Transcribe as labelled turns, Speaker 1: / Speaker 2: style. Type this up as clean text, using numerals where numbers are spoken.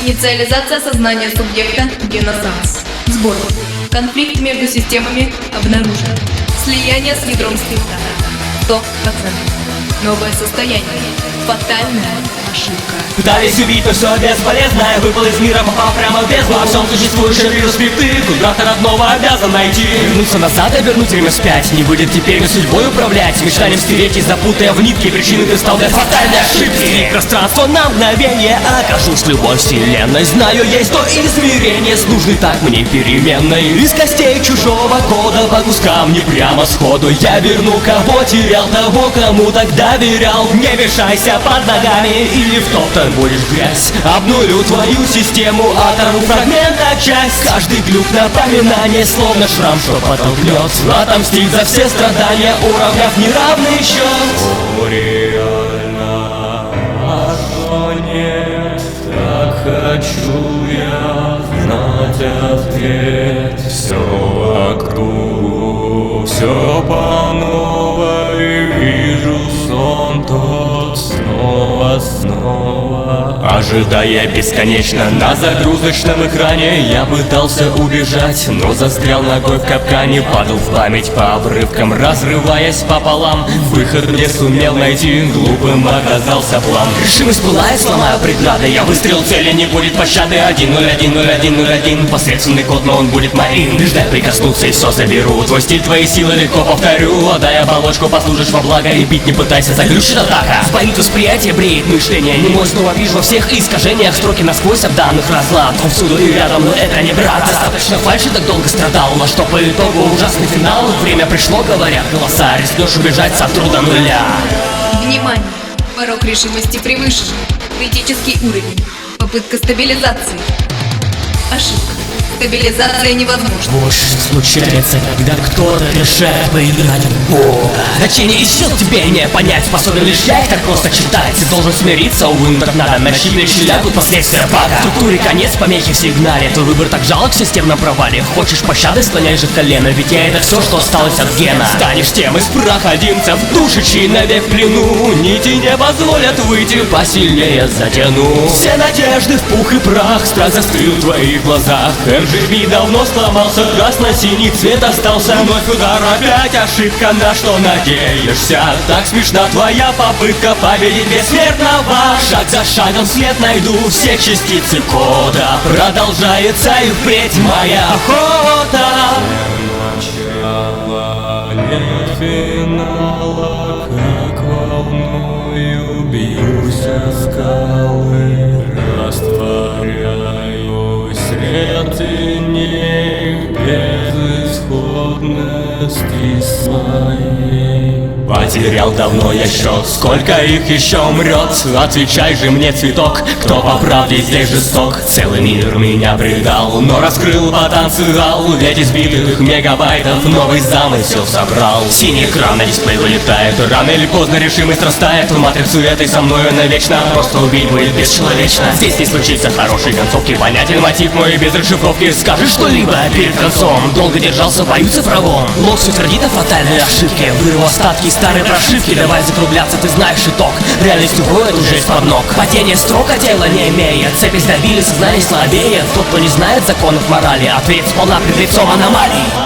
Speaker 1: Инициализация сознания субъекта Геносанс. Сбор. Конфликт между системами обнаружен. Слияние с ядром скрипта. 100%. Новое состояние. Фатальная ошибка.
Speaker 2: Пытались убить, но все бесполезно. Я выпал из мира, попал прямо в бездну. Во всем существующем вижу скрипты. Куда-то родного обязан найти. Вернуться назад и вернуть время вспять. Не будет теперь и судьбой управлять. Мечтанием стереть и запутая в нитки. Причины ты стал для фатальной ошибки. Пространство на мгновение. Окажусь любой вселенной. Знаю, есть то измерение с нужной так мне переменной. Из костей чужого кода по кускам не прямо сходу. Я верну, кого терял, того, кому так доверял. Не мешайся под ногами или втоптан будешь в грязь. Обнулю твою систему, оторву фрагмента часть. Каждый глюк напоминание, словно шрам, что подтолкнет отомстить за все страдания, уравняв неравный счет. О, реально, а что нет? Так хочу я знать ответ. Все вокруг, все по новой. Вижу сон тот снова, ожидая бесконечно. На загрузочном экране я пытался убежать, но застрял ногой в капкане. Падал в память по обрывкам, разрываясь пополам. Выход не сумел найти, глупым оказался план. Решимость пылает, сломаю преграды. Я выстрел цели, не будет пощады. 1-0-1-0-1-0-1. Посредственный код, но он будет моим. Лишь дай прикоснуться и все заберу. Твой стиль, твои силы легко повторю. Отдай оболочку, послужишь во благо. И бить не пытайся, заглючит атака. Сбоит восприятие, бреет мышление. Не мой, снова вижу во всех искажениях. Строки насквозь обданных разлад. Он всюду и рядом, но это не брат. Достаточно фальши, так долго страдал. Но что по итогу ужасный финал. Время пришло, говорят голоса. Рискнешь убежать с труда нуля.
Speaker 1: Внимание! Порог решимости превышен. Критический уровень. Попытка стабилизации. Ошибка. Стабилизация невозможна.
Speaker 2: Вот что случается, когда кто-то решает поиграть в Бога. Значение и сил тебе не понять. Способен лишь я их так просто читать. Ты должен смириться, увы, так надо. Начни лечь лягут последствия бага. В структуре конец, помехи в сигнале. Твой выбор так жалок в системном провале. Хочешь пощады, склоняй же колено. Ведь я это все, что осталось от гена. Станешь тем из проходимцев, душичей навек в плену. Нити не позволят выйти, посильнее затяну. Все надежды в пух и прах. Страх застыл в твоих глазах. RGB давно сломался, красно-синий цвет остался. Вновь удар, опять ошибка, на что надеешься? Так смешна твоя попытка победить бессмертного. Шаг за шагом след найду все частицы кода. Продолжается и впредь моя охота. Начало, нет финала, как волною бьюсь о скалы. Растворяюсь среди теней безысходности своей. Потерял давно я счет, сколько их еще умрет. Отвечай же мне, цветок, кто по правде здесь жесток. Целый мир меня предал, но раскрыл потенциал. Ведь избитых мегабайтов новый замысел собрал. Синий экран на дисплей вылетает. Рано или поздно решимость растает. В матрицу этой со мною навечно. Просто убить будет бесчеловечно. Здесь не случится хорошей концовки. Понятен мотив мой без расшифровки. Скажи что-либо перед концом. Долго держался в бою цифровом. Лог все твердит о фатальной ошибке. Вырву остатки старой прошивки. Давай закругляться, ты знаешь итог. Реальность уходит уже из-под ног. Падение строк, а тело не имея. Цепи сдавили, сознание слабее. Тот, кто не знает законов морали, ответ сполна пред лицом аномалий.